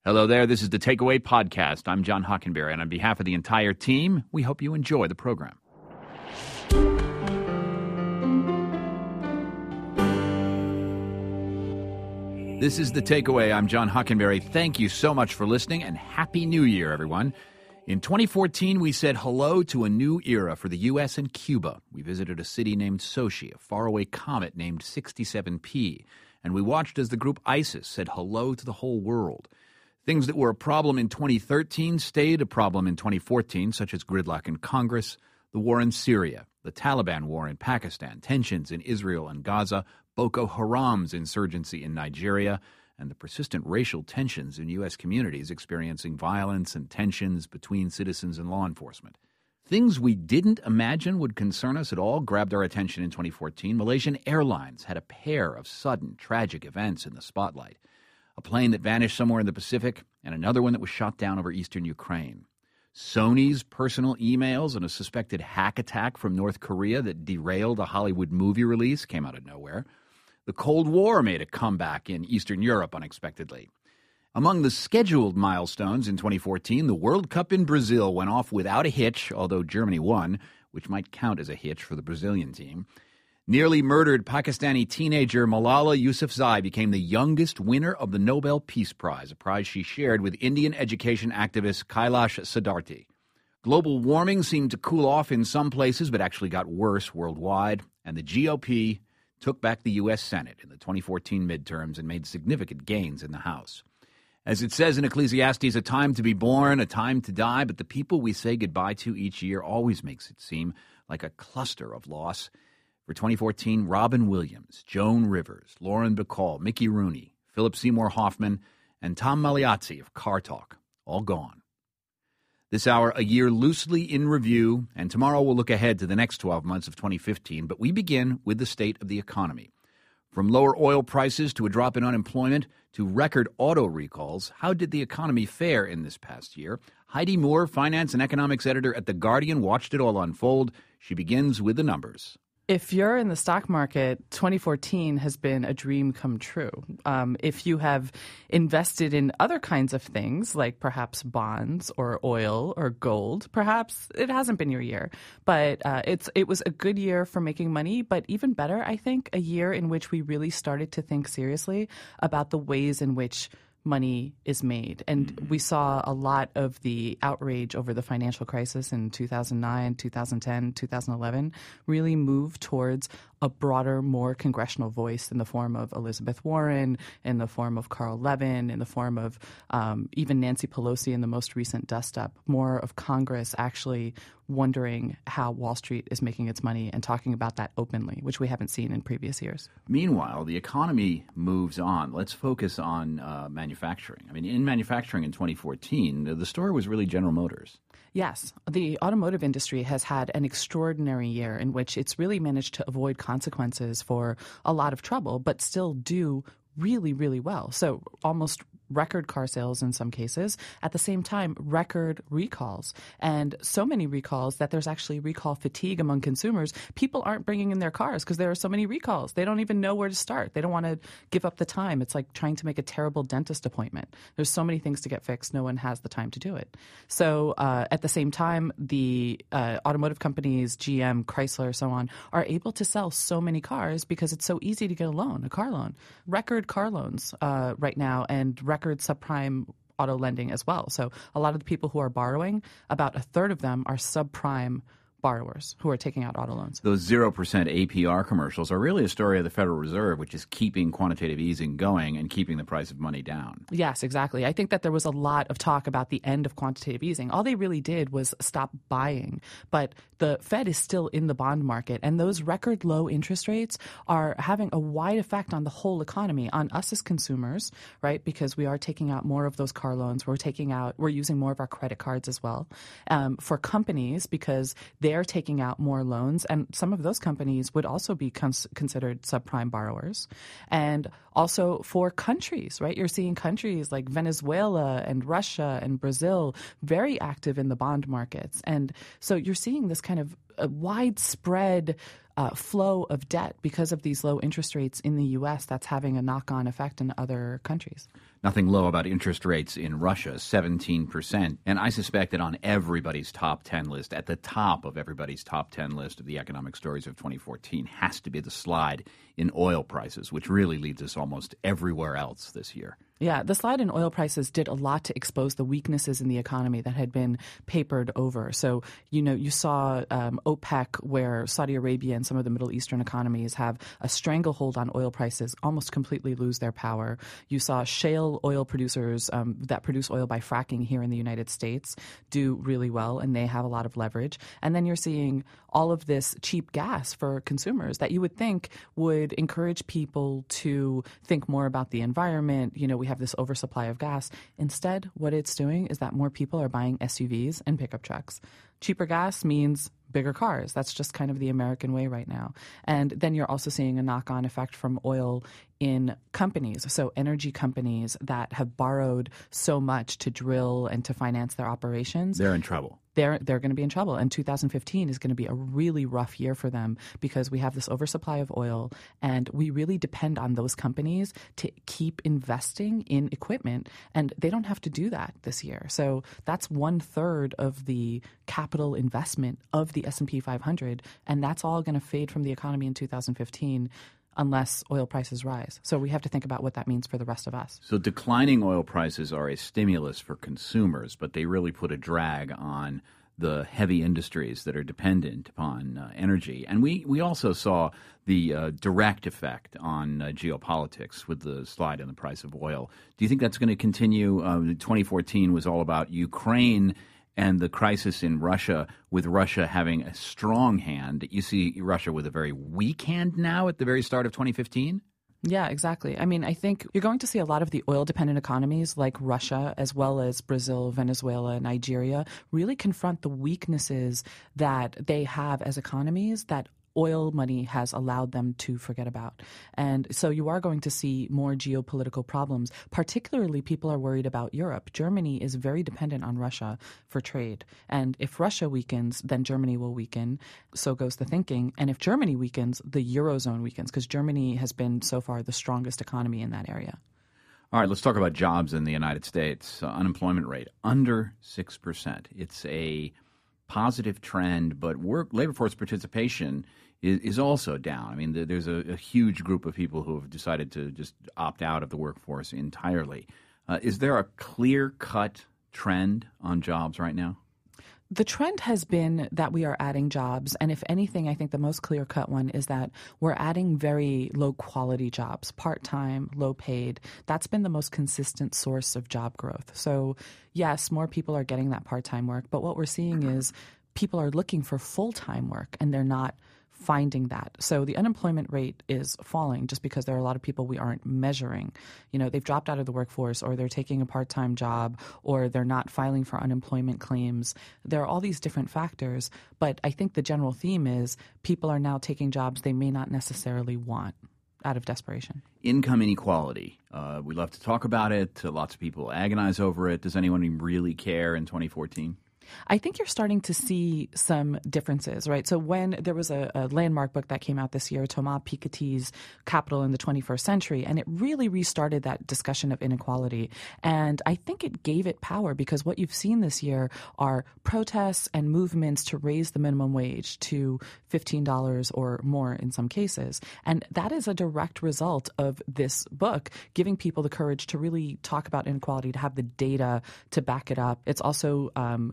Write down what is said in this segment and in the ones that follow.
Hello there, this is the Takeaway Podcast. I'm John Hockenberry, and on behalf of the entire team, we hope you enjoy the program. This is the Takeaway. I'm John Hockenberry. Thank you so much for listening, and Happy New Year, everyone. In 2014, we said hello to a new era for the U.S. and Cuba. We visited a city named Sochi, a faraway comet named 67P, and we watched as the group ISIS said hello to the whole world. Things that were a problem in 2013 stayed a problem in 2014, such as gridlock in Congress, the war in Syria, the Taliban war in Pakistan, tensions in Israel and Gaza, Boko Haram's insurgency in Nigeria, and the persistent racial tensions in U.S. communities experiencing violence and tensions between citizens and law enforcement. Things we didn't imagine would concern us at all grabbed our attention in 2014. Malaysian Airlines had a pair of sudden, tragic events in the spotlight. A plane that vanished somewhere in the Pacific, and another one that was shot down over eastern Ukraine. Sony's personal emails and a suspected hack attack from North Korea that derailed a Hollywood movie release came out of nowhere. The Cold War made a comeback in Eastern Europe unexpectedly. Among the scheduled milestones in 2014, the World Cup in Brazil went off without a hitch, although Germany won, which might count as a hitch for the Brazilian team. Nearly murdered Pakistani teenager Malala Yousafzai became the youngest winner of the Nobel Peace Prize, a prize she shared with Indian education activist Kailash Satyarthi. Global warming seemed to cool off in some places, but actually got worse worldwide, and the GOP took back the U.S. Senate in the 2014 midterms and made significant gains in the House. As it says in Ecclesiastes, a time to be born, a time to die, but the people we say goodbye to each year always makes it seem like a cluster of loss. For 2014, Robin Williams, Joan Rivers, Lauren Bacall, Mickey Rooney, Philip Seymour Hoffman, and Tom Magliazzi of Car Talk, all gone. This hour, a year loosely in review, and tomorrow we'll look ahead to the next 12 months of 2015, but we begin with the state of the economy. From lower oil prices to a drop in unemployment to record auto recalls, how did the economy fare in this past year? Heidi Moore, finance and economics editor at The Guardian, watched it all unfold. She begins with the numbers. If you're in the stock market, 2014 has been a dream come true. If you have invested in other kinds of things, like perhaps bonds or oil or gold, perhaps it hasn't been your year. But it was a good year for making money, but even better, I think, a year in which we really started to think seriously about the ways in which money is made. And we saw a lot of the outrage over the financial crisis in 2009, 2010, 2011 really move towards a broader, more congressional voice in the form of Elizabeth Warren, in the form of Carl Levin, in the form of even Nancy Pelosi in the most recent dust-up, more of Congress actually wondering how Wall Street is making its money and talking about that openly, which we haven't seen in previous years. Meanwhile, the economy moves on. Let's focus on manufacturing. I mean, in manufacturing in 2014, the story was really General Motors. Yes, the automotive industry has had an extraordinary year in which it's really managed to avoid consequences for a lot of trouble, but still do really, really well. So almost record car sales in some cases. At the same time, record recalls. And so many recalls that there's actually recall fatigue among consumers. People aren't bringing in their cars because there are so many recalls. They don't even know where to start. They don't want to give up the time. It's like trying to make a terrible dentist appointment. There's so many things to get fixed. No one has the time to do it. So at the same time, the automotive companies, GM, Chrysler, so on, are able to sell so many cars because it's so easy to get a loan, a car loan. Record car loans right now and record subprime auto lending as well. So a lot of the people who are borrowing, about a third of them are subprime borrowers who are taking out auto loans. Those 0% APR commercials are really a story of the Federal Reserve, which is keeping quantitative easing going and keeping the price of money down. Yes, exactly. I think that there was a lot of talk about the end of quantitative easing. All they really did was stop buying. But the Fed is still in the bond market, and those record low interest rates are having a wide effect on the whole economy, on us as consumers, right? Because we are taking out more of those car loans. We're using more of our credit cards as well. For companies, because they're taking out more loans, and some of those companies would also be considered subprime borrowers. And also for countries, right? You're seeing countries like Venezuela and Russia and Brazil very active in the bond markets. And so you're seeing this kind of a widespread flow of debt because of these low interest rates in the U.S. that's having a knock-on effect in other countries. Nothing low about interest rates in Russia, 17%. And I suspect that on everybody's top 10 list, at the top of everybody's top 10 list of the economic stories of 2014, has to be the slide in oil prices, which really leads us almost everywhere else this year. Yeah, the slide in oil prices did a lot to expose the weaknesses in the economy that had been papered over. So, you saw OPEC, where Saudi Arabia and some of the Middle Eastern economies have a stranglehold on oil prices, almost completely lose their power. You saw shale oil producers that produce oil by fracking here in the United States do really well, and they have a lot of leverage. And then you're seeing all of this cheap gas for consumers that you would think would encourage people to think more about the environment. We have this oversupply of gas. Instead, what it's doing is that more people are buying SUVs and pickup trucks. Cheaper gas means bigger cars. That's just kind of the American way right now. And then you're also seeing a knock-on effect from oil in companies, so energy companies that have borrowed so much to drill and to finance their operations. They're in trouble. They're going to be in trouble. And 2015 is going to be a really rough year for them because we have this oversupply of oil, and we really depend on those companies to keep investing in equipment, and they don't have to do that this year. So that's 1/3 of the capital investment of the S&P 500, and that's all going to fade from the economy in 2015 unless oil prices rise. So we have to think about what that means for the rest of us. So declining oil prices are a stimulus for consumers, but they really put a drag on the heavy industries that are dependent upon energy. And we also saw the direct effect on geopolitics with the slide in the price of oil. Do you think that's going to continue? 2014 was all about Ukraine and the crisis in Russia, with Russia having a strong hand. You see Russia with a very weak hand now at the very start of 2015? Yeah, exactly. I mean, I think you're going to see a lot of the oil-dependent economies like Russia, as well as Brazil, Venezuela, Nigeria, really confront the weaknesses that they have as economies that oil money has allowed them to forget about. And so you are going to see more geopolitical problems. Particularly, people are worried about Europe. Germany is very dependent on Russia for trade. And if Russia weakens, then Germany will weaken. So goes the thinking. And if Germany weakens, the Eurozone weakens, because Germany has been so far the strongest economy in that area. All right, let's talk about jobs in the United States. Unemployment rate, under 6%. It's a positive trend, but labor force participation is also down. I mean, there's a huge group of people who have decided to just opt out of the workforce entirely. Is there a clear-cut trend on jobs right now? The trend has been that we are adding jobs. And if anything, I think the most clear-cut one is that we're adding very low-quality jobs, part-time, low-paid. That's been the most consistent source of job growth. So, yes, more people are getting that part-time work. But what we're seeing is people are looking for full-time work, and they're not finding that. So the unemployment rate is falling just because there are a lot of people we aren't measuring. They've dropped out of the workforce, or they're taking a part-time job, or they're not filing for unemployment claims. There are all these different factors, but I think the general theme is people are now taking jobs they may not necessarily want out of desperation. Income inequality. We love to talk about it. Lots of people agonize over it. Does anyone really care in 2014? I think you're starting to see some differences, right? So when there was a landmark book that came out this year, Thomas Piketty's Capital in the 21st Century, and it really restarted that discussion of inequality. And I think it gave it power because what you've seen this year are protests and movements to raise the minimum wage to $15 or more in some cases. And that is a direct result of this book giving people the courage to really talk about inequality, to have the data to back it up. It's also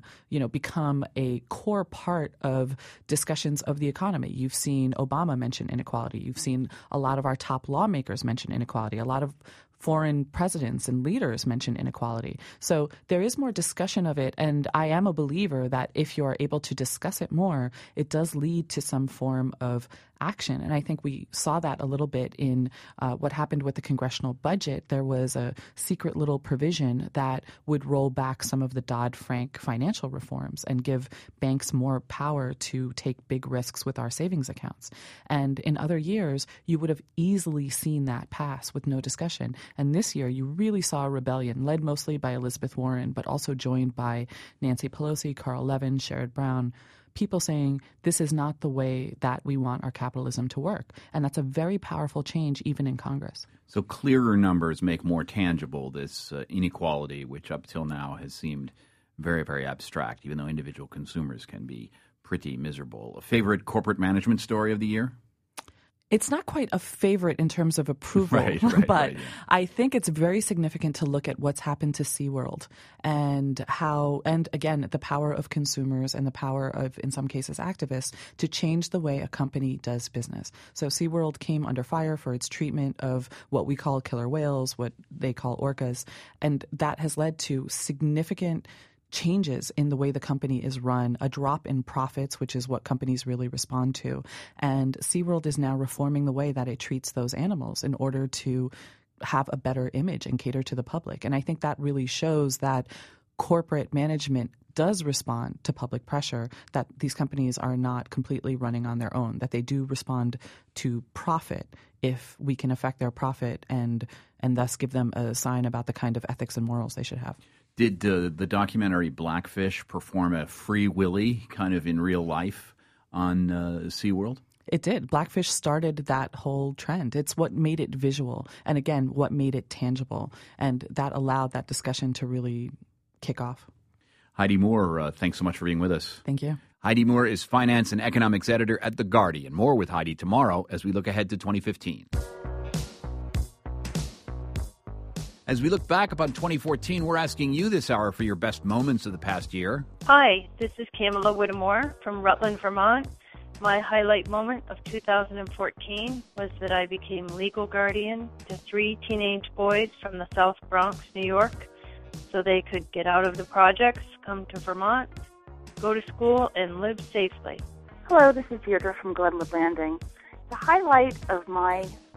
become a core part of discussions of the economy. You've seen Obama mention inequality. You've seen a lot of our top lawmakers mention inequality. A lot of foreign presidents and leaders mention inequality. So there is more discussion of it, and I am a believer that if you're able to discuss it more, it does lead to some form of action. And I think we saw that a little bit in what happened with the congressional budget. There was a secret little provision that would roll back some of the Dodd-Frank financial reforms and give banks more power to take big risks with our savings accounts. And in other years, you would have easily seen that pass with no discussion. And this year, you really saw a rebellion led mostly by Elizabeth Warren, but also joined by Nancy Pelosi, Carl Levin, Sherrod Brown, people saying this is not the way that we want our capitalism to work. And that's a very powerful change even in Congress. So clearer numbers make more tangible this inequality, which up till now has seemed very, very abstract, even though individual consumers can be pretty miserable. A favorite corporate management story of the year? It's not quite a favorite in terms of approval, but I think it's very significant to look at what's happened to SeaWorld and how, and again, the power of consumers and the power of, in some cases, activists to change the way a company does business. So SeaWorld came under fire for its treatment of what we call killer whales, what they call orcas, and that has led to significant changes in the way the company is run, a drop in profits, which is what companies really respond to. And SeaWorld is now reforming the way that it treats those animals in order to have a better image and cater to the public. And I think that really shows that corporate management does respond to public pressure, that these companies are not completely running on their own, that they do respond to profit if we can affect their profit and thus give them a sign about the kind of ethics and morals they should have. Did the documentary Blackfish perform a Free Willy kind of in real life on SeaWorld? It did. Blackfish started that whole trend. It's what made it visual and, again, what made it tangible. And that allowed that discussion to really kick off. Heidi Moore, thanks so much for being with us. Thank you. Heidi Moore is finance and economics editor at The Guardian. More with Heidi tomorrow as we look ahead to 2015. As we look back upon 2014, we're asking you this hour for your best moments of the past year. Hi, this is Kamala Whittemore from Rutland, Vermont. My highlight moment of 2014 was that I became legal guardian to 3 teenage boys from the South Bronx, New York, so they could get out of the projects, come to Vermont, go to school, and live safely. Hello, this is Deirdre from Glenwood Landing. The highlight of my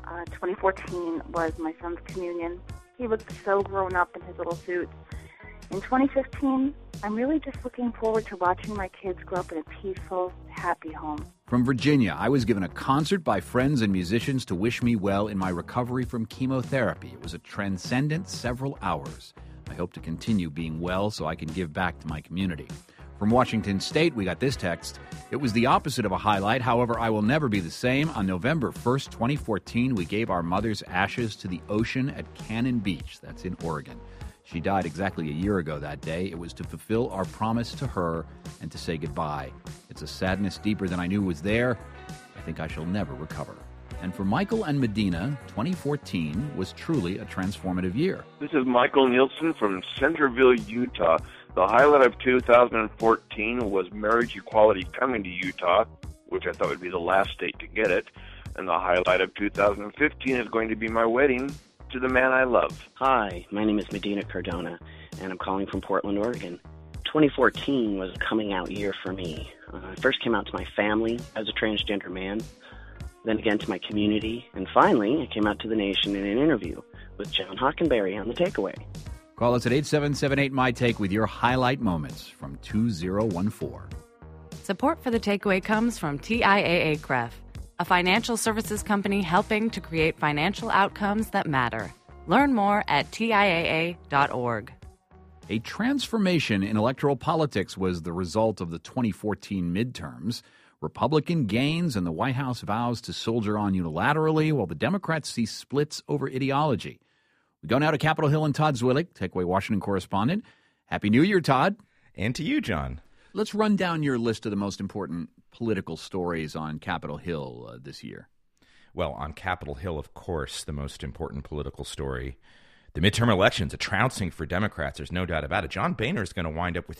2014 was my son's communion. He looked so grown up in his little suits. In 2015, I'm really just looking forward to watching my kids grow up in a peaceful, happy home. From Virginia, I was given a concert by friends and musicians to wish me well in my recovery from chemotherapy. It was a transcendent several hours. I hope to continue being well so I can give back to my community. From Washington State, we got this text. It was the opposite of a highlight. However, I will never be the same. On November 1st, 2014, we gave our mother's ashes to the ocean at Cannon Beach. That's in Oregon. She died exactly a year ago that day. It was to fulfill our promise to her and to say goodbye. It's a sadness deeper than I knew was there. I think I shall never recover. And for Michael and Medina, 2014 was truly a transformative year. This is Michael Nielsen from Centerville, Utah. The highlight of 2014 was marriage equality coming to Utah, which I thought would be the last state to get it. And the highlight of 2015 is going to be my wedding to the man I love. Hi, my name is Medina Cardona, and I'm calling from Portland, Oregon. 2014 was a coming out year for me. I first came out to my family as a transgender man, then again to my community, and finally I came out to the nation in an interview with John Hockenberry on The Takeaway. Call us at 877-8-MY-TAKE with your highlight moments from 2014. Support for The Takeaway comes from TIAA-CREF, a financial services company helping to create financial outcomes that matter. Learn more at TIAA.org. A transformation in electoral politics was the result of the 2014 midterms. Republican gains and the White House vows to soldier on unilaterally, while the Democrats see splits over ideology. We go now to Capitol Hill and Todd Zwillig, Takeaway Washington correspondent. Happy New Year, Todd. And to you, John. Let's run down your list of the most important political stories on Capitol Hill this year. Well, on Capitol Hill, of course, the most important political story, the midterm elections, a trouncing for Democrats. There's no doubt about it. John Boehner is going to wind up with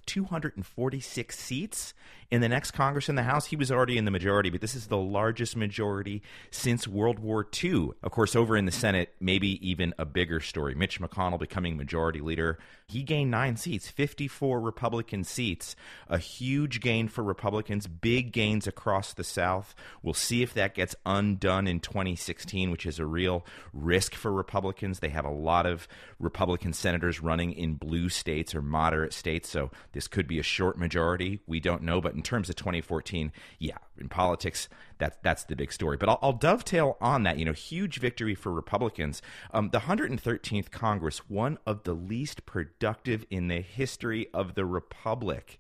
246 seats in the next Congress and the House. He was already in the majority, but this is the largest majority since World War II. Of course, over in the Senate, maybe even a bigger story. Mitch McConnell becoming majority leader. He gained 9 seats, 54 Republican seats. A huge gain for Republicans, big gains across the South. We'll see if that gets undone in 2016, which is a real risk for Republicans. They have a lot of Republican senators running in blue states or moderate states, so this could be a short majority. We don't know, but in terms of 2014, yeah, in politics, that's the big story. But I'll dovetail on that. Huge victory for Republicans. The 113th Congress, one of the least productive in the history of the Republic.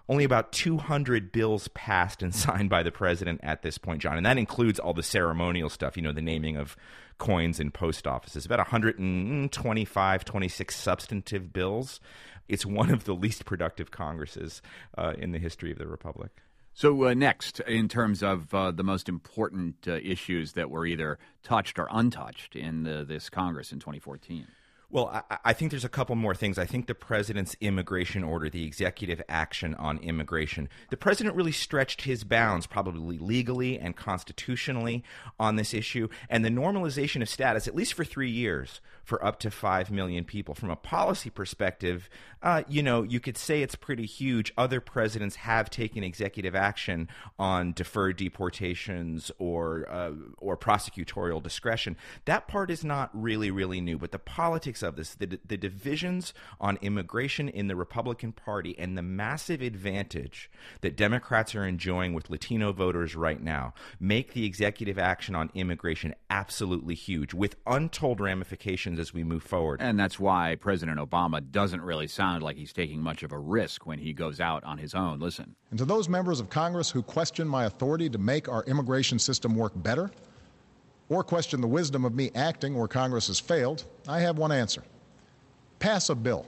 only about 200 bills passed and signed by the president at this point, John. And that includes all the ceremonial stuff, the naming of coins in post offices, about 125, 26 substantive bills. It's one of the least productive Congresses in the history of the Republic. So next, in terms of the most important issues that were either touched or untouched in this Congress in 2014. Well, I think there's a couple more things. I think the president's immigration order, the executive action on immigration, the president really stretched his bounds, probably legally and constitutionally, on this issue. And the normalization of status, at least for 3 years, for up to 5 million people. From a policy perspective, you could say it's pretty huge. Other presidents have taken executive action on deferred deportations or prosecutorial discretion. That part is not really, really new. But the politics of this, the divisions on immigration in the Republican Party and the massive advantage that Democrats are enjoying with Latino voters right now make the executive action on immigration absolutely huge, with untold ramifications as we move forward. And that's why President Obama doesn't really sound like he's taking much of a risk when he goes out on his own. Listen. And to those members of Congress who question my authority to make our immigration system work better, or question the wisdom of me acting where Congress has failed, I have one answer. Pass a bill.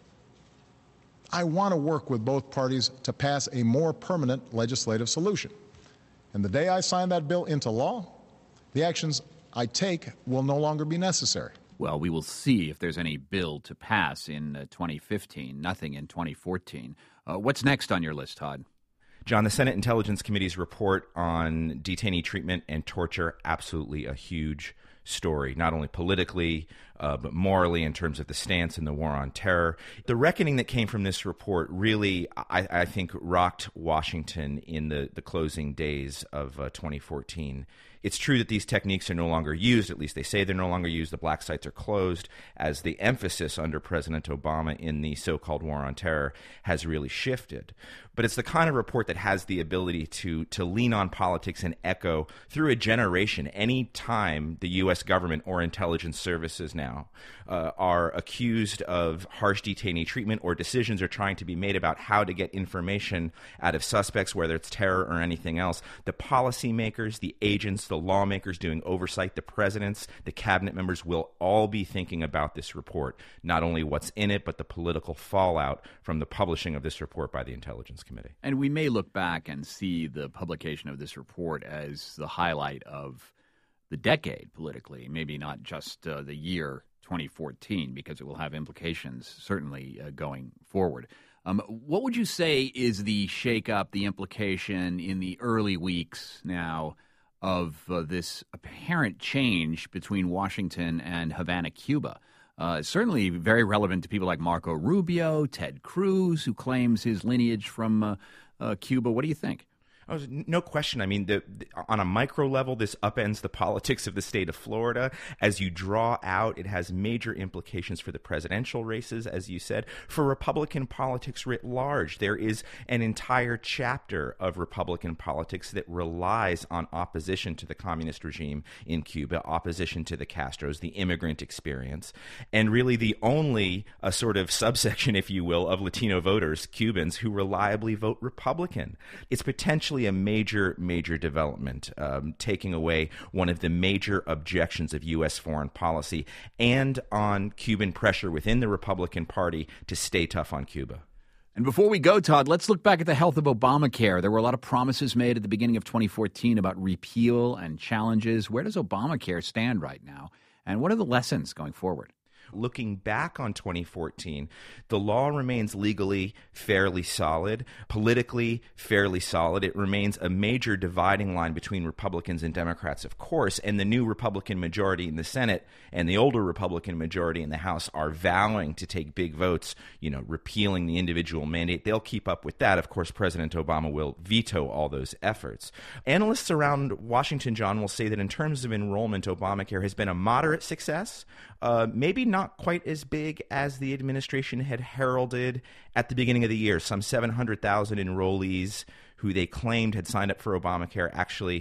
I want to work with both parties to pass a more permanent legislative solution. And the day I sign that bill into law, the actions I take will no longer be necessary. Well, we will see if there's any bill to pass in 2015, nothing in 2014. What's next on your list, Todd? John, the Senate Intelligence Committee's report on detainee treatment and torture, absolutely a huge story, not only politically, but morally in terms of the stance in the war on terror. The reckoning that came from this report really, I think, rocked Washington in the closing days of 2014. It's true that these techniques are no longer used, at least they say they're no longer used. The black sites are closed, as the emphasis under President Obama in the so-called war on terror has really shifted. But it's the kind of report that has the ability to lean on politics and echo through a generation. Any time the U.S. government or intelligence services now are accused of harsh detainee treatment, or decisions are trying to be made about how to get information out of suspects, whether it's terror or anything else, the policymakers, the agents, the lawmakers doing oversight, the presidents, the cabinet members will all be thinking about this report, not only what's in it, but the political fallout from the publishing of this report by the Intelligence Committee. And we may look back and see the publication of this report as the highlight of the decade politically, maybe not just the year 2014, because it will have implications certainly going forward. What would you say is the shakeup, the implication in the early weeks now of this apparent change between Washington and Havana, Cuba? Certainly very relevant to people like Marco Rubio, Ted Cruz, who claims his lineage from Cuba. What do you think? Oh, no question. I mean, on a micro level, this upends the politics of the state of Florida. As you draw out, it has major implications for the presidential races, as you said, for Republican politics writ large. There is an entire chapter of Republican politics that relies on opposition to the communist regime in Cuba, opposition to the Castros, the immigrant experience, and really the only sort of subsection, if you will, of Latino voters, Cubans, who reliably vote Republican. It's potentially a major development, taking away one of the major objections of U.S. foreign policy and on Cuban pressure within the Republican Party to stay tough on Cuba. And before we go, Todd, let's look back at the health of Obamacare. There were a lot of promises made at the beginning of 2014 about repeal and challenges. Where does Obamacare stand right now? And what are the lessons going forward? Looking back on 2014, the law remains legally fairly solid, politically fairly solid. It remains a major dividing line between Republicans and Democrats, of course, and the new Republican majority in the Senate and the older Republican majority in the House are vowing to take big votes, repealing the individual mandate. They'll keep up with that. Of course, President Obama will veto all those efforts. Analysts around Washington, John, will say that in terms of enrollment, Obamacare has been a moderate success, maybe not quite as big as the administration had heralded at the beginning of the year. Some 700,000 enrollees who they claimed had signed up for Obamacare actually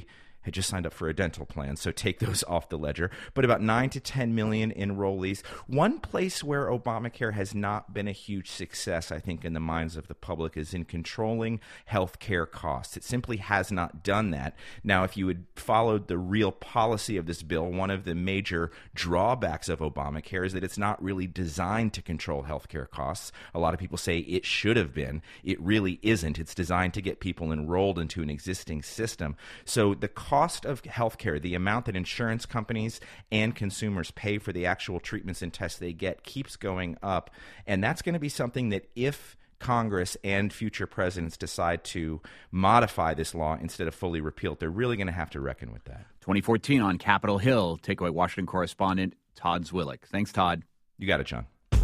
had just signed up for a dental plan, so take those off the ledger, but about 9 to 10 million enrollees. One place where Obamacare has not been a huge success, I think, in the minds of the public is in controlling health care costs. It simply has not done that. Now, if you had followed the real policy of this bill, one of the major drawbacks of Obamacare is that it's not really designed to control health care costs. A lot of people say it should have been. It really isn't. It's designed to get people enrolled into an existing system. So the cost of health care, the amount that insurance companies and consumers pay for the actual treatments and tests they get, keeps going up. And that's going to be something that if Congress and future presidents decide to modify this law instead of fully repeal it, they're really going to have to reckon with that. 2014 on Capitol Hill. Takeaway Washington correspondent Todd Zwillich. Thanks, Todd. You got it, John.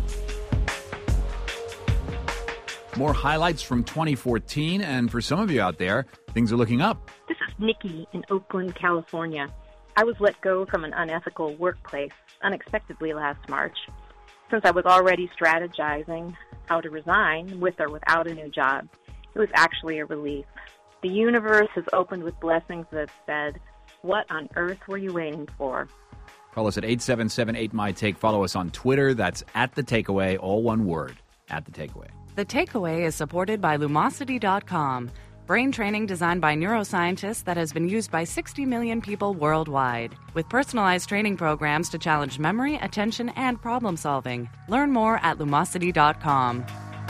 More highlights from 2014, and for some of you out there, things are looking up. This is Nikki in Oakland, California. I was let go from an unethical workplace unexpectedly last March. Since I was already strategizing how to resign with or without a new job, it was actually a relief. The universe has opened with blessings that said, "What on earth were you waiting for?" Call us at 877-8MY-TAKE. Follow us on Twitter. That's @TheTakeaway, all one word, @TheTakeaway. The Takeaway is supported by Lumosity.com, brain training designed by neuroscientists that has been used by 60 million people worldwide, with personalized training programs to challenge memory, attention, and problem solving. Learn more at Lumosity.com.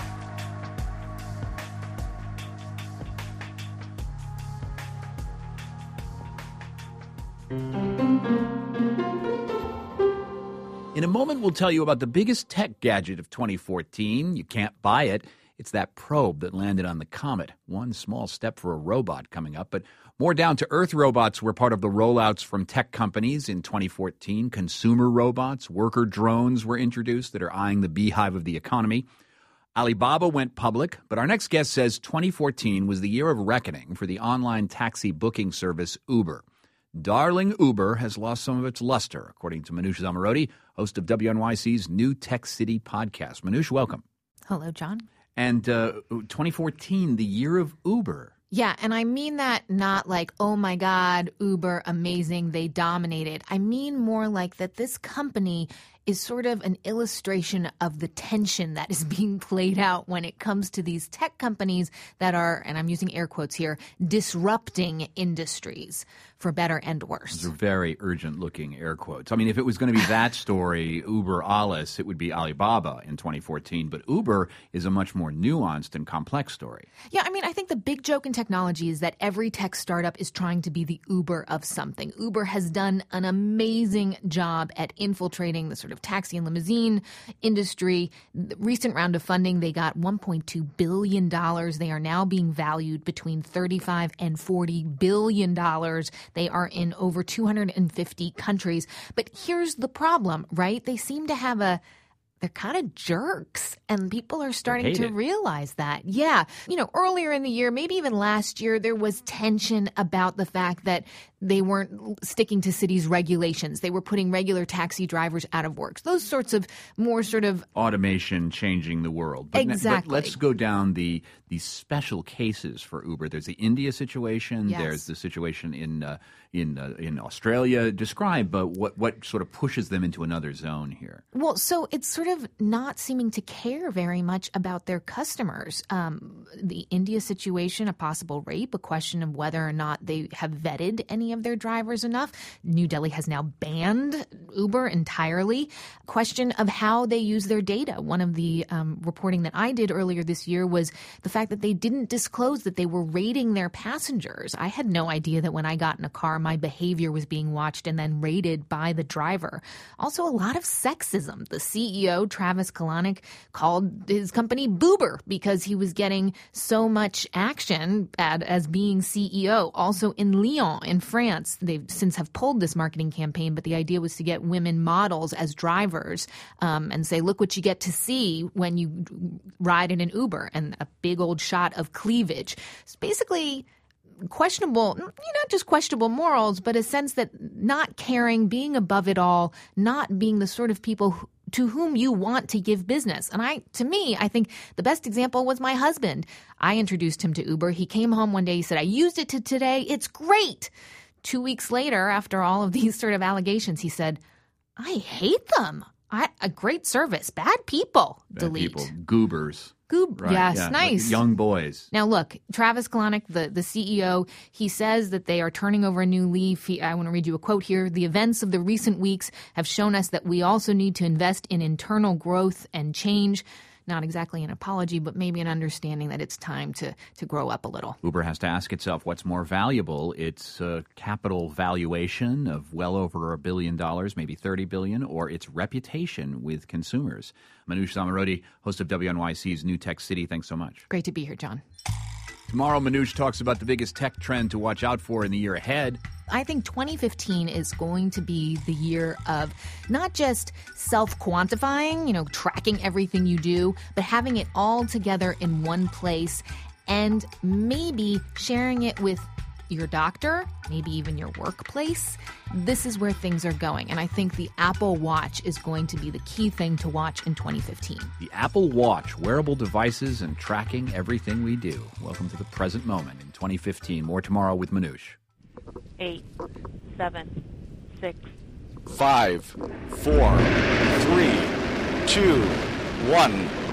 In a moment, we'll tell you about the biggest tech gadget of 2014. You can't buy it. It's that probe that landed on the comet. One small step for a robot coming up, but more down-to-earth robots were part of the rollouts from tech companies in 2014. Consumer robots, worker drones were introduced that are eyeing the beehive of the economy. Alibaba went public, but our next guest says 2014 was the year of reckoning for the online taxi booking service Uber. Darling Uber has lost some of its luster, according to Manoush Zomorodi, host of WNYC's New Tech City podcast. Manoush, welcome. Hello, John. And 2014, the year of Uber. Yeah, and I mean that not like, oh my God, Uber, amazing, they dominated. I mean more like that this company is sort of an illustration of the tension that is being played out when it comes to these tech companies that are, and I'm using air quotes here, disrupting industries for better and worse. Those are very urgent-looking air quotes. I mean, if it was going to be that story, Uber Alice, it would be Alibaba in 2014. But Uber is a much more nuanced and complex story. Yeah, I mean, I think the big joke in technology is that every tech startup is trying to be the Uber of something. Uber has done an amazing job at infiltrating the sort of taxi and limousine industry. The recent round of funding, they got $1.2 billion. They are now being valued between $35 and $40 billion. They are in over 250 countries. But here's the problem, right? They seem to have they're kind of jerks, and people are starting to realize that. Yeah. You know, earlier in the year, maybe even last year, there was tension about the fact that they weren't sticking to cities' regulations. They were putting regular taxi drivers out of work. Those sorts of more sort of automation changing the world. Exactly. But let's go down these special cases for Uber. There's the India situation. Yes. There's the situation in Australia. Describe what sort of pushes them into another zone here. Well, so it's sort of not seeming to care very much about their customers. The India situation, a possible rape, a question of whether or not they have vetted any of their drivers enough. New Delhi has now banned Uber entirely. Question of how they use their data. One of the reporting that I did earlier this year was the fact that they didn't disclose that they were rating their passengers. I had no idea that when I got in a car, my behavior was being watched and then rated by the driver. Also, a lot of sexism. The CEO, Travis Kalanick, called his company Boober because he was getting so much action as being CEO. Also in Lyon, in France, they since have pulled this marketing campaign, but the idea was to get women models as drivers and say, look what you get to see when you ride in an Uber, and a big old shot of cleavage. It's basically questionable, not just questionable morals, but a sense that not caring, being above it all, not being the sort of people to whom you want to give business. And I think the best example was my husband. I introduced him to Uber. He came home one day. He said, I used it today. It's great. 2 weeks later, after all of these sort of allegations, he said, I hate them. A great service. Bad people. Bad Delete. people. Goobers. Right, yes, yeah. Nice. Like young boys. Now, look, Travis Kalanick, the CEO, he says that they are turning over a new leaf. I want to read you a quote here. The events of the recent weeks have shown us that we also need to invest in internal growth and change. Not exactly an apology, but maybe an understanding that it's time to grow up a little. Uber has to ask itself what's more valuable, its capital valuation of well over $1 billion, maybe $30 billion, or its reputation with consumers. Manoush Zomorodi, host of WNYC's New Tech City, thanks so much. Great to be here, John. Tomorrow, Manoush talks about the biggest tech trend to watch out for in the year ahead. I think 2015 is going to be the year of not just self-quantifying, tracking everything you do, but having it all together in one place and maybe sharing it with your doctor, maybe even your workplace. This is where things are going. And I think the Apple Watch is going to be the key thing to watch in 2015. The Apple Watch, wearable devices and tracking everything we do. Welcome to the present moment in 2015. More tomorrow with Manoush. 8, 7, 6, 5, 4, 3, 2, 1.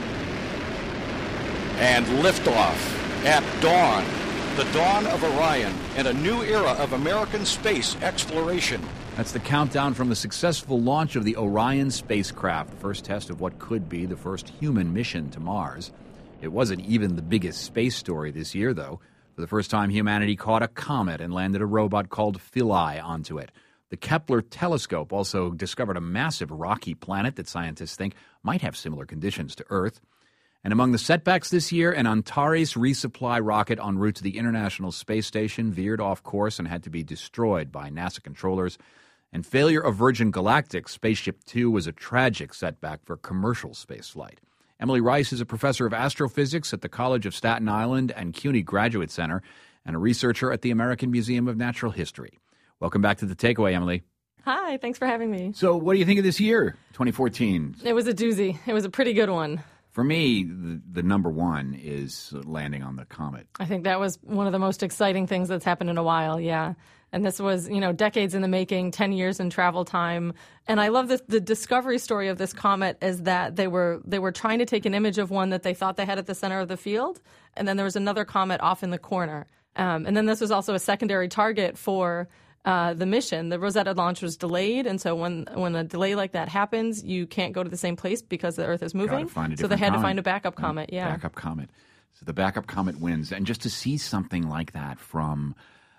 And liftoff at dawn. The dawn of Orion and a new era of American space exploration. That's the countdown from the successful launch of the Orion spacecraft, the first test of what could be the first human mission to Mars. It wasn't even the biggest space story this year, though. For the first time, humanity caught a comet and landed a robot called Philae onto it. The Kepler telescope also discovered a massive rocky planet that scientists think might have similar conditions to Earth. And among the setbacks this year, an Antares resupply rocket en route to the International Space Station veered off course and had to be destroyed by NASA controllers. And failure of Virgin Galactic's Spaceship Two was a tragic setback for commercial spaceflight. Emily Rice is a professor of astrophysics at the College of Staten Island and CUNY Graduate Center and a researcher at the American Museum of Natural History. Welcome back to The Takeaway, Emily. Hi, thanks for having me. So what do you think of this year, 2014? It was a doozy. It was a pretty good one. For me, the number one is landing on the comet. I think that was one of the most exciting things that's happened in a while, yeah. And this was, decades in the making, 10 years in travel time. And I love this. The discovery story of this comet is that they were trying to take an image of one that they thought they had at the center of the field. And then there was another comet off in the corner. And then this was also a secondary target for the mission. The Rosetta launch was delayed, and so when a delay like that happens, you can't go to the same place because the Earth is moving. So they had to find a backup comet. Yeah, backup comet. So the backup comet wins, and just to see something like that from,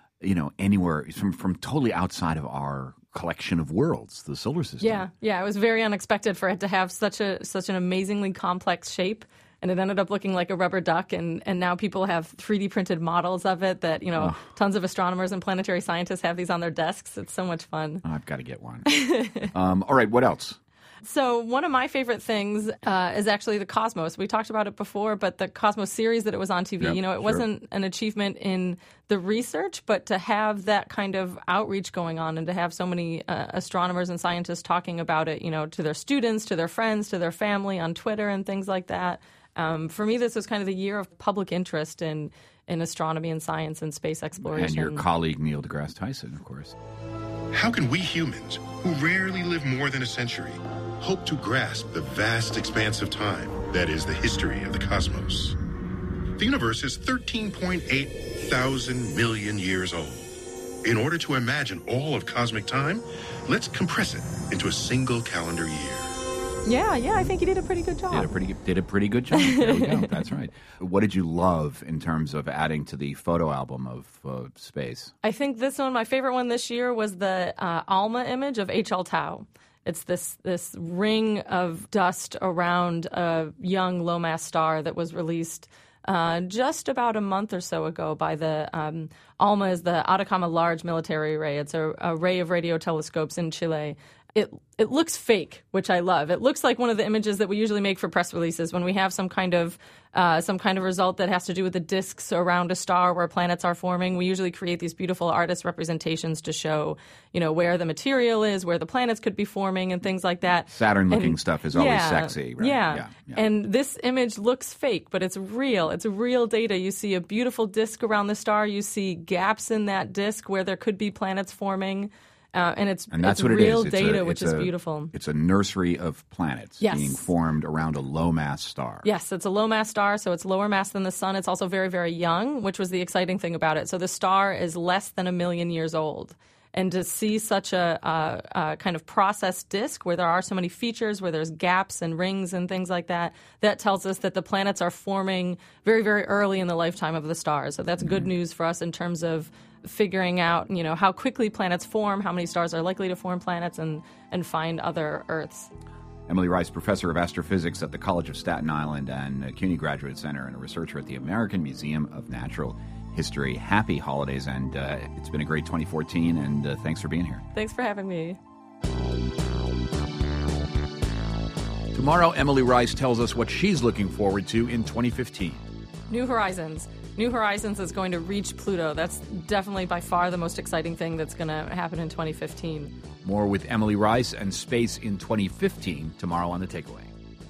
anywhere from totally outside of our collection of worlds, the solar system. Yeah, it was very unexpected for it to have such an amazingly complex shape. And it ended up looking like a rubber duck, and now people have 3D printed models of it that, tons of astronomers and planetary scientists have these on their desks. It's so much fun. Oh, I've got to get one. All right, what else? So one of my favorite things is actually the Cosmos. We talked about it before, but the Cosmos series that it was on TV, it wasn't an achievement in the research, but to have that kind of outreach going on and to have so many astronomers and scientists talking about it, to their students, to their friends, to their family on Twitter and things like that. For me, this was kind of the year of public interest in astronomy and science and space exploration. And your colleague, Neil deGrasse Tyson, of course. How can we humans, who rarely live more than a century, hope to grasp the vast expanse of time that is the history of the cosmos? The universe is 13.8 thousand million years old. In order to imagine all of cosmic time, let's compress it into a single calendar year. Yeah, I think you did a pretty good job. Did a pretty good job. There we go. That's right. What did you love in terms of adding to the photo album of space? I think my favorite one this year was the ALMA image of H.L. Tau. It's this ring of dust around a young low-mass star that was released just about a month or so ago by the ALMA is the Atacama Large Military Array. It's a array of radio telescopes in Chile. it looks fake, which I love. It looks like one of the images that we usually make for press releases when we have some kind of result that has to do with the disks around a star where planets are forming. We usually create these beautiful artist representations to show, where the material is, where the planets could be forming, and things like that. Saturn-looking stuff is always sexy, right? Yeah. And this image looks fake, but it's real. It's real data. You see a beautiful disk around the star. You see gaps in that disk where there could be planets forming. And that's what real it is. Data, which is beautiful. It's a nursery of planets being formed around a low-mass star. Yes, it's a low-mass star, so it's lower mass than the sun. It's also very, very young, which was the exciting thing about it. So the star is less than 1 million years old. And to see such a kind of processed disk where there are so many features, where there's gaps and rings and things like that, that tells us that the planets are forming very, very early in the lifetime of the star. So that's good news for us in terms of figuring out, how quickly planets form, how many stars are likely to form planets, and find other Earths. Emily Rice, professor of astrophysics at the College of Staten Island and CUNY Graduate Center, and a researcher at the American Museum of Natural History. Happy holidays, and it's been a great 2014, and thanks for being here. Thanks for having me. Tomorrow, Emily Rice tells us what she's looking forward to in 2015. New Horizons. New Horizons is going to reach Pluto. That's definitely by far the most exciting thing that's going to happen in 2015. More with Emily Rice and space in 2015 tomorrow on The Takeaway.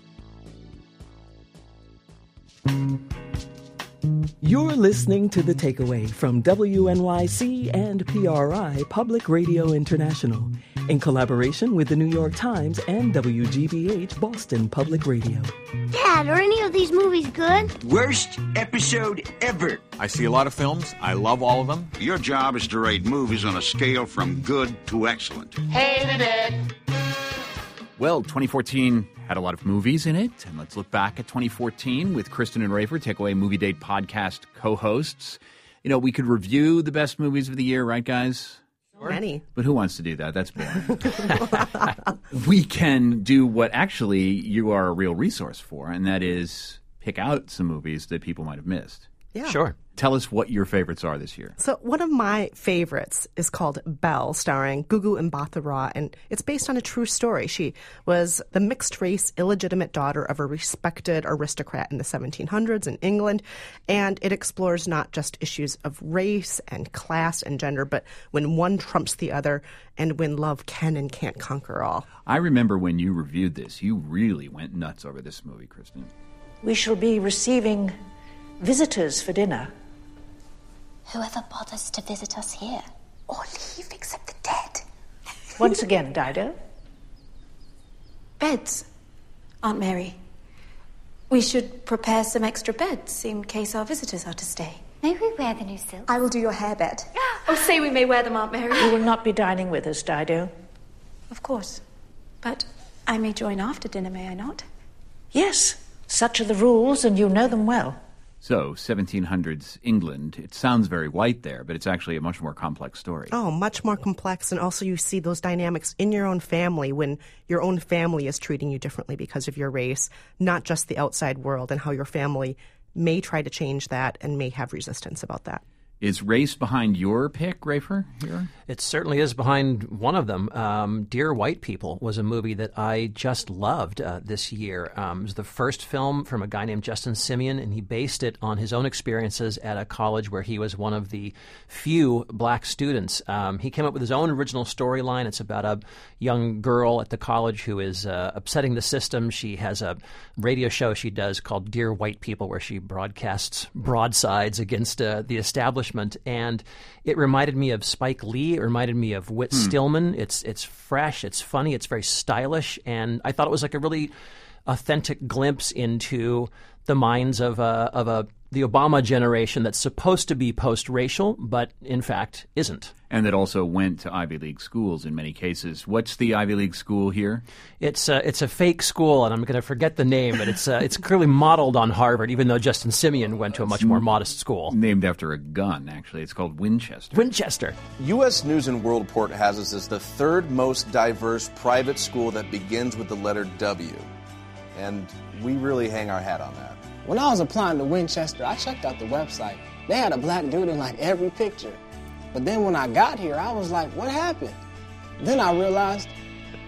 You're listening to The Takeaway from WNYC and PRI Public Radio International in collaboration with the New York Times and WGBH Boston Public Radio. Dad, are any of these movies good? Worst episode ever. I see a lot of films. I love all of them. Your job is to rate movies on a scale from good to excellent. Hated it. Well, 2014 had a lot of movies in it, and let's look back at 2014 with Kristen and Rafer, Takeaway Movie Date podcast co-hosts. We could review the best movies of the year, right, guys? Many. But who wants to do that? That's boring. We can do what actually you are a real resource for, and that is pick out some movies that people might have missed. Yeah. Sure. Tell us what your favorites are this year. So one of my favorites is called Belle, starring Gugu Mbatha-Raw, and it's based on a true story. She was the mixed-race, illegitimate daughter of a respected aristocrat in the 1700s in England, and it explores not just issues of race and class and gender, but when one trumps the other and when love can and can't conquer all. I remember when you reviewed this, you really went nuts over this movie, Kristen. We shall be receiving visitors for dinner. Whoever bothers to visit us here, or leave except the dead. Once again, Dido. Beds, Aunt Mary. We should prepare some extra beds in case our visitors are to stay. May we wear the new silks? I will do your hair bed. Oh, say we may wear them, Aunt Mary. You will not be dining with us, Dido. Of course. But I may join after dinner, may I not? Yes, such are the rules, and you know them well. So, 1700s England, it sounds very white there, but it's actually a much more complex story. Oh, much more complex, and also you see those dynamics in your own family when your own family is treating you differently because of your race, not just the outside world, and how your family may try to change that and may have resistance about that. Is race behind your pick, Rafer, here? It certainly is behind one of them. Dear White People was a movie that I just loved this year. It was the first film from a guy named Justin Simeon, and he based it on his own experiences at a college where he was one of the few black students. He came up with his own original storyline. It's about a young girl at the college who is upsetting the system. She has a radio show she does called Dear White People, where she broadcasts broadsides against the establishment. And it reminded me of Spike Lee. It reminded me of Whit Stillman. It's fresh. It's funny. It's very stylish. And I thought it was like a really authentic glimpse into the minds of the Obama generation that's supposed to be post-racial, but in fact isn't. And that also went to Ivy League schools in many cases. What's the Ivy League school here? It's a fake school, and I'm going to forget the name, but it's clearly modeled on Harvard, even though Justin Simeon went to a much more modest school. Named after a gun, actually. It's called Winchester. Winchester. U.S. News and World Report has us as the third most diverse private school that begins with the letter W. And we really hang our hat on that. When I was applying to Winchester, I checked out the website. They had a black dude in like every picture. But then when I got here, I was like, what happened? Then I realized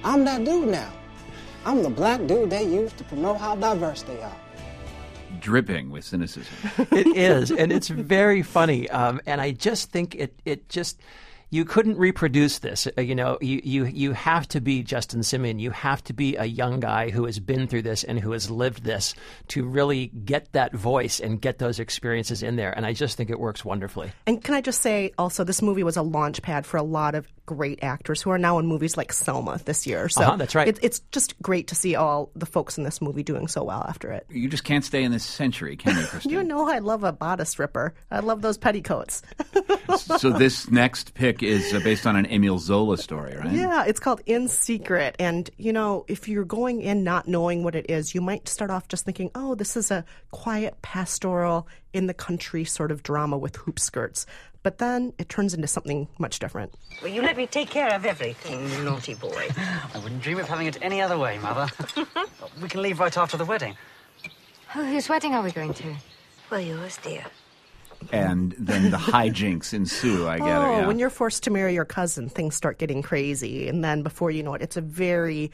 I'm that dude now. I'm the black dude they use to promote how diverse they are. Dripping with cynicism. It is, and it's very funny. And I just think it just... You couldn't reproduce this. You have to be Justin Simien. You have to be a young guy who has been through this and who has lived this to really get that voice and get those experiences in there. And I just think it works wonderfully. And can I just say also, this movie was a launch pad for a lot of great actors who are now in movies like Selma this year. So that's right. It's just great to see all the folks in this movie doing so well after it. You just can't stay in this century, can you, Christine? You know I love a bodice ripper. I love those petticoats. So this next pick is based on an Emile Zola story, right? Yeah, it's called In Secret. And, if you're going in not knowing what it is, you might start off just thinking, oh, this is a quiet, pastoral, in the country sort of drama with hoop skirts. But then it turns into something much different. Will you let me take care of everything, you naughty boy? I wouldn't dream of having it any other way, Mother. We can leave right after the wedding. Oh, whose wedding are we going to? Well, yours, dear. And then the hijinks ensue, I gather. Oh, when you're forced to marry your cousin, things start getting crazy. And then before you know it, it's a very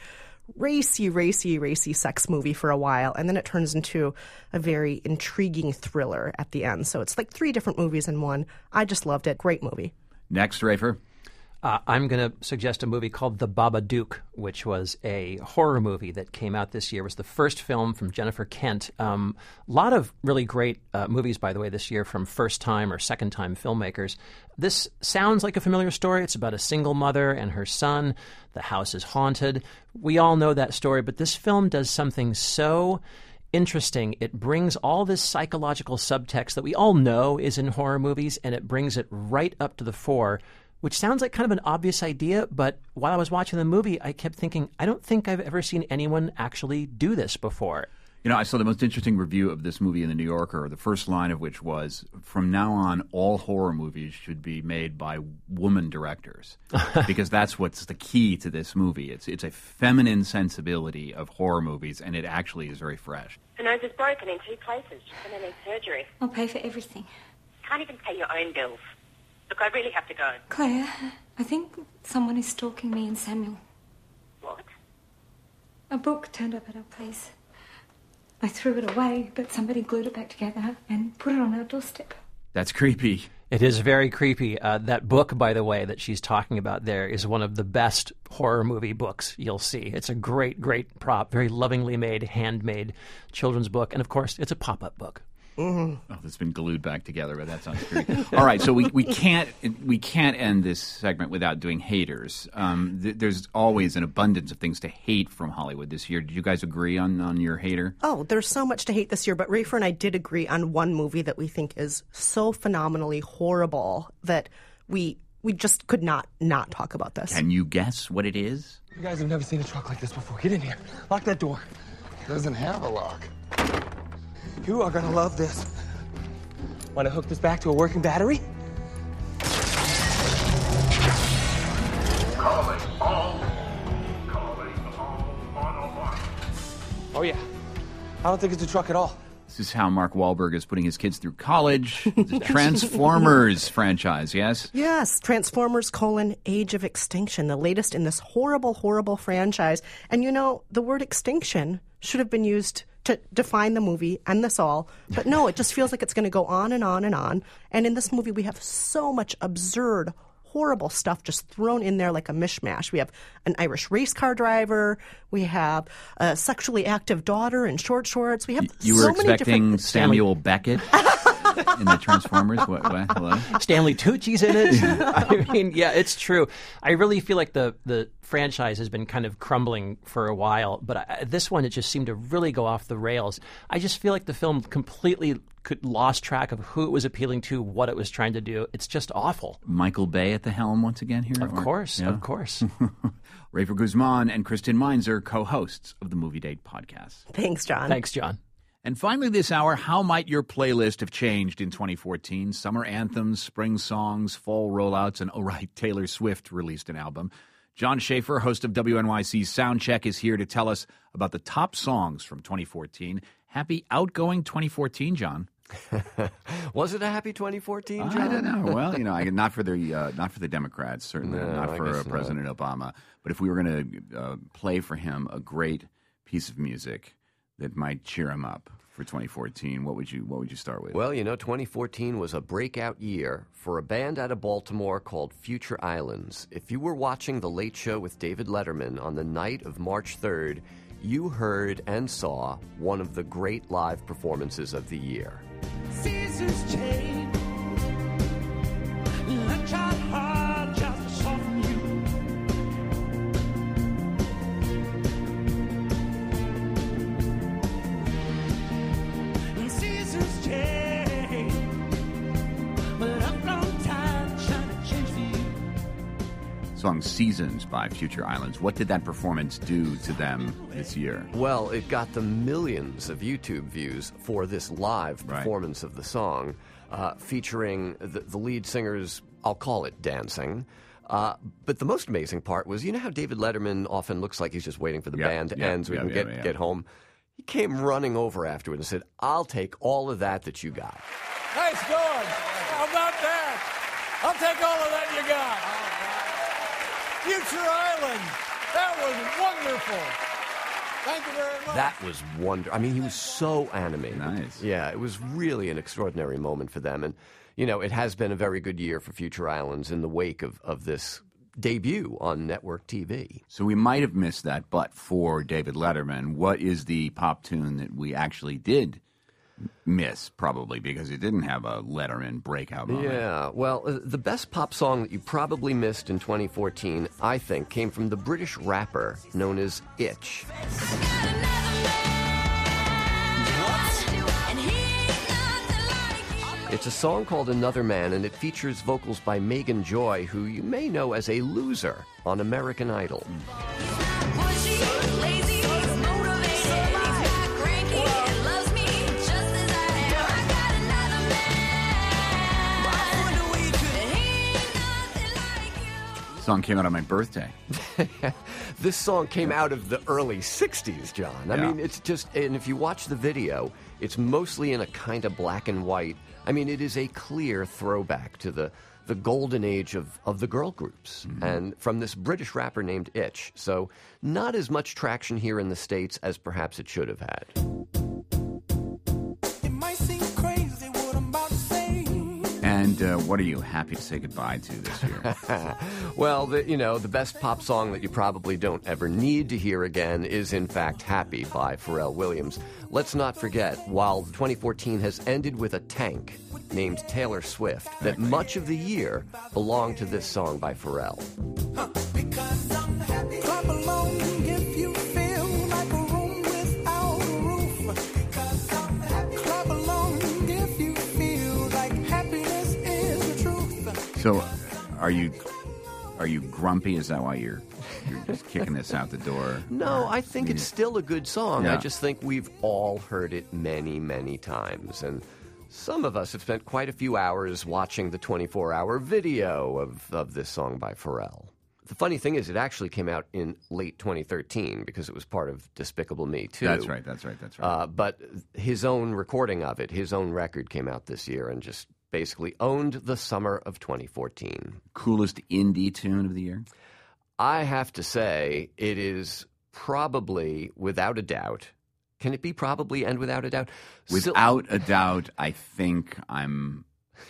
racy sex movie for a while. And then it turns into a very intriguing thriller at the end. So it's like 3 different movies in one. I just loved it. Great movie. Next, Rafer. I'm going to suggest a movie called The Babadook, which was a horror movie that came out this year. It was the first film from Jennifer Kent. A lot of really great movies, by the way, this year from first-time or second-time filmmakers. This sounds like a familiar story. It's about a single mother and her son. The house is haunted. We all know that story, but this film does something so interesting. It brings all this psychological subtext that we all know is in horror movies, and it brings it right up to the fore, which sounds like kind of an obvious idea, but while I was watching the movie, I kept thinking, I don't think I've ever seen anyone actually do this before. I saw the most interesting review of this movie in The New Yorker, the first line of which was, from now on, all horror movies should be made by woman directors, because that's what's the key to this movie. It's a feminine sensibility of horror movies, and it actually is very fresh. Her nose is broken in 2 places. She's going to need surgery. I'll pay for everything. Can't even pay your own bills. Look, I really have to go. Claire, I think someone is stalking me and Samuel. What? A book turned up at our place. I threw it away, but somebody glued it back together and put it on our doorstep. That's creepy. It is very creepy. That book, by the way, that she's talking about there is one of the best horror movie books you'll see. It's a great, great prop, very lovingly made, handmade children's book. And, of course, it's a pop-up book. Mm-hmm. Oh, that's been glued back together, but that sounds creepy. All right, so we can't end this segment without doing haters. There's always an abundance of things to hate from Hollywood this year. Did you guys agree on your hater? Oh, there's so much to hate this year, but Rafer and I did agree on one movie that we think is so phenomenally horrible that we just could not talk about this. Can you guess what it is? You guys have never seen a truck like this before. Get in here. Lock that door. It doesn't have a lock. You are going to love this. Want to hook this back to a working battery? Calling all 101. Oh, yeah. I don't think it's a truck at all. This is how Mark Wahlberg is putting his kids through college. The Transformers franchise, yes? Yes, Transformers: Age of Extinction, the latest in this horrible, horrible franchise. And the word extinction should have been used to define the movie and this all. But no, it just feels like it's going to go on and on and on. And in this movie, we have so much absurd, horrible stuff just thrown in there like a mishmash. We have an Irish race car driver. We have a sexually active daughter in short shorts. We have you so were many expecting Samuel Beckett in the Transformers? What? Hello? Stanley Tucci's in it. I mean, yeah, it's true. I really feel like the franchise has been kind of crumbling for a while, but this one, it just seemed to really go off the rails. I just feel like the film completely lost track of who it was appealing to, what it was trying to do. It's just awful. Michael Bay at the helm once again here? Of course. Rafer Guzman and Kristen Meinzer, co-hosts of the Movie Date podcast. Thanks, John. Thanks, John. And finally this hour, how might your playlist have changed in 2014? Summer anthems, spring songs, fall rollouts, and oh right, Taylor Swift released an album. John Schaefer, host of WNYC's Soundcheck, is here to tell us about the top songs from 2014. Happy outgoing 2014, John. Was it a happy 2014, John? I don't know. Well, not for the Democrats, certainly No, not I for guess not. President Obama. But if we were going to play for him a great piece of music that might cheer him up for 2014, what would you start with? Well, 2014 was a breakout year for a band out of Baltimore called Future Islands. If you were watching The Late Show with David Letterman on the night of March 3rd, you heard and saw one of the great live performances of the year. Seasons change. I tried hard just to soften you. And seasons change. But I've grown tired trying to change for you. Song Seasons by Future Islands. What did that performance do to them this year? Well, it got them millions of YouTube views for this live performance of the song, featuring the lead singer's, I'll call it, dancing. But the most amazing part was, you know how David Letterman often looks like he's just waiting for the band to end so we can get home? He came running over afterward and said, "I'll take all of that you got." Nice going. How about that? I'll take all of that you got. Future Island. That was wonderful. Thank you very much. That was wonderful. I mean, he was so animated. Nice. Yeah, it was really an extraordinary moment for them. And, it has been a very good year for Future Islands in the wake of this debut on network TV. So we might have missed that, but for David Letterman, what is the pop tune that we actually did miss, probably because it didn't have a Letterman breakout moment? Yeah, well, the best pop song that you probably missed in 2014, I think, came from the British rapper known as Itch. It's a song called Another Man, and it features vocals by Megan Joy, who you may know as a loser on American Idol. Song came out on my birthday. This song came out of the early 60s, John. I mean, it's just, and if you watch the video, it's mostly in a kind of black and white. I mean, it is a clear throwback to the golden age of the girl groups, and from this British rapper named Itch. So not as much traction here in the States as perhaps it should have had. It might seem crazy what I'm about to say. And what are you happy to say goodbye to this year? Well, the best pop song that you probably don't ever need to hear again is, in fact, Happy by Pharrell Williams. Let's not forget, while 2014 has ended with a tank named Taylor Swift, that much of the year belonged to this song by Pharrell. Clap along if you feel like a room without a roof. Clap along if you feel like happiness is the truth. So, are you grumpy? Is that why you're just kicking this out the door? No, I think it's still a good song. Yeah. I just think we've all heard it many, many times. And some of us have spent quite a few hours watching the 24-hour video of this song by Pharrell. The funny thing is, it actually came out in late 2013 because it was part of Despicable Me 2. That's right. But his own recording of it, his own record came out this year and just basically owned the summer of 2014. Coolest indie tune of the year? I have to say it is probably, without a doubt. Can it be probably and without a doubt? Without a doubt, I think I'm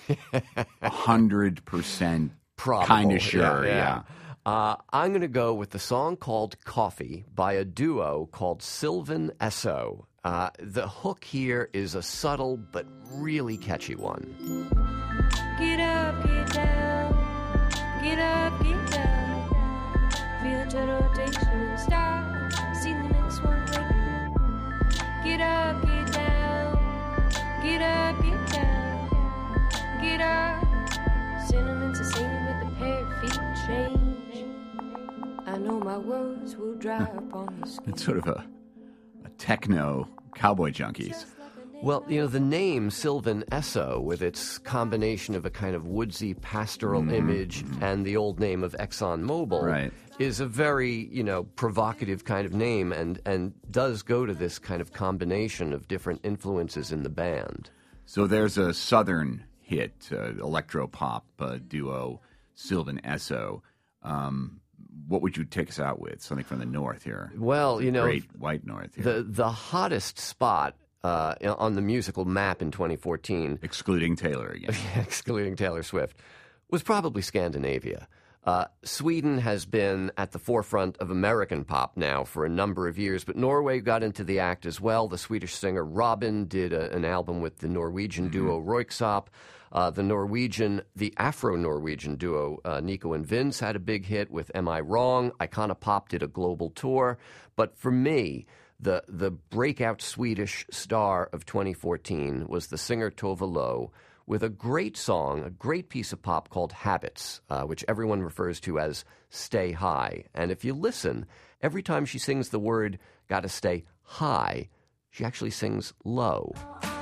100% kind of sure. Yeah. I'm going to go with the song called Coffee by a duo called Sylvan Esso. The hook here is a subtle but really catchy one. Get up, get down. Get up, get down. Feel the rotation and start. See the next one break. Get up, get down. Get up, get down. Get up. Sentiments the same, but the pair of feet change. I know my words will dry up on the skin. It's sort of a techno Cowboy Junkies. Well, the name Sylvan Esso, with its combination of a kind of woodsy pastoral image and the old name of ExxonMobil, is a very, provocative kind of name and does go to this kind of combination of different influences in the band. So there's a southern hit, electro-pop duo, Sylvan Esso. What would you take us out with? Something from the north here. Well, Great white north here. The hottest spot on the musical map in 2014, excluding Taylor again, excluding Taylor Swift, was probably Scandinavia. Sweden has been at the forefront of American pop now for a number of years, but Norway got into the act as well. The Swedish singer Robin did an album with the Norwegian duo Röyksopp. The Afro-Norwegian duo Nico and Vince had a big hit with Am I Wrong? Iconopop did a global tour. But for me, the breakout Swedish star of 2014 was the singer Tove Lo, with a great song, a great piece of pop called Habits, which everyone refers to as Stay High. And if you listen, every time she sings the word gotta stay high, she actually sings low.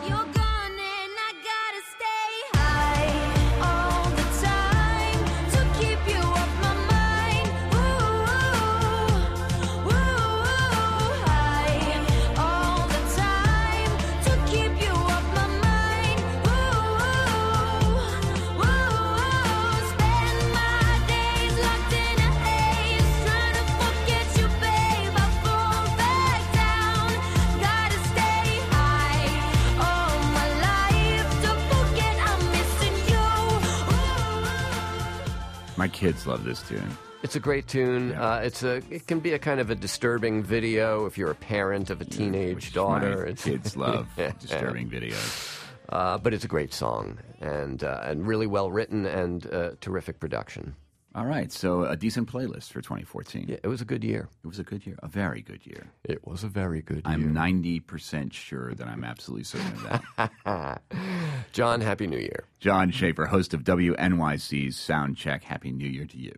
My kids love this tune. It's a great tune. Yeah. It can be a kind of a disturbing video if you're a parent of a teenage daughter. My kids love disturbing videos. But it's a great song and really well written and terrific production. All right, so a decent playlist for 2014. Yeah, it was a good year. It was a good year, a very good year. It was a very good year. I'm 90% sure that I'm absolutely certain of that. John, Happy New Year. John Schaefer, host of WNYC's Soundcheck. Happy New Year to you.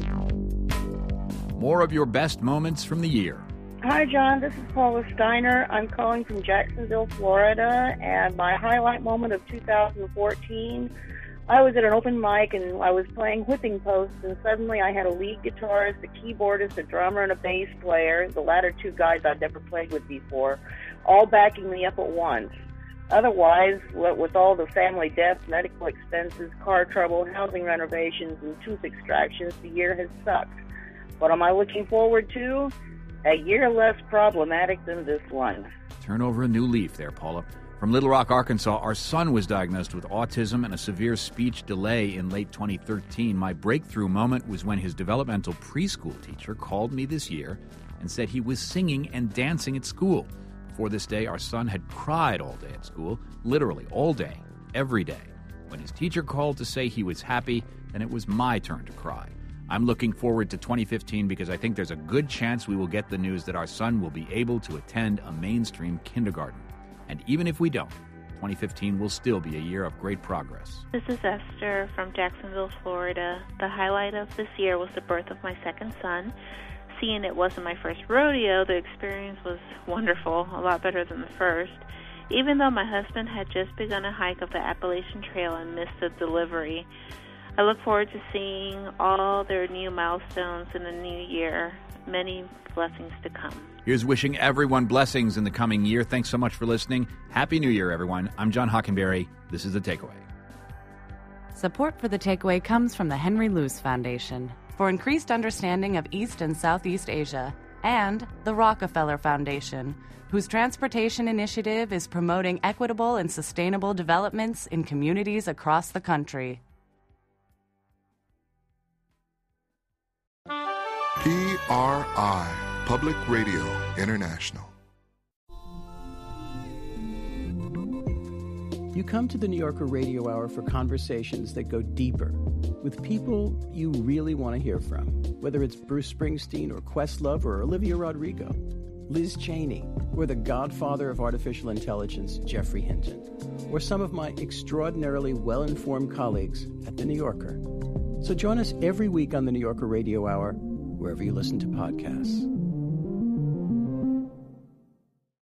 More of your best moments from the year. Hi, John. This is Paula Steiner. I'm calling from Jacksonville, Florida, and my highlight moment of 2014, I was at an open mic and I was playing whipping posts, and suddenly I had a lead guitarist, a keyboardist, a drummer, and a bass player, the latter two guys I'd never played with before, all backing me up at once. Otherwise, with all the family deaths, medical expenses, car trouble, housing renovations, and tooth extractions, the year has sucked. What am I looking forward to? A year less problematic than this one. Turn over a new leaf there, Paula. From Little Rock, Arkansas, our son was diagnosed with autism and a severe speech delay in late 2013. My breakthrough moment was when his developmental preschool teacher called me this year and said he was singing and dancing at school. Before this day, our son had cried all day at school, literally all day, every day. When his teacher called to say he was happy, then it was my turn to cry. I'm looking forward to 2015 because I think there's a good chance we will get the news that our son will be able to attend a mainstream kindergarten. And even if we don't, 2015 will still be a year of great progress. This is Esther from Jacksonville, Florida. The highlight of this year was the birth of my second son. Seeing it wasn't my first rodeo, the experience was wonderful, a lot better than the first. Even though my husband had just begun a hike of the Appalachian Trail and missed the delivery, I look forward to seeing all their new milestones in the new year. Many blessings to come. Here's wishing everyone blessings in the coming year. Thanks so much for listening. Happy New Year, everyone. I'm John Hockenberry. This is The Takeaway. Support for The Takeaway comes from the Henry Luce Foundation for increased understanding of East and Southeast Asia, and the Rockefeller Foundation, whose transportation initiative is promoting equitable and sustainable developments in communities across the country. PRI, Public Radio International. You come to the New Yorker Radio Hour for conversations that go deeper with people you really want to hear from, whether it's Bruce Springsteen or Questlove or Olivia Rodrigo, Liz Cheney, or the godfather of artificial intelligence, Geoffrey Hinton, or some of my extraordinarily well-informed colleagues at The New Yorker. So join us every week on the New Yorker Radio Hour, wherever you listen to podcasts.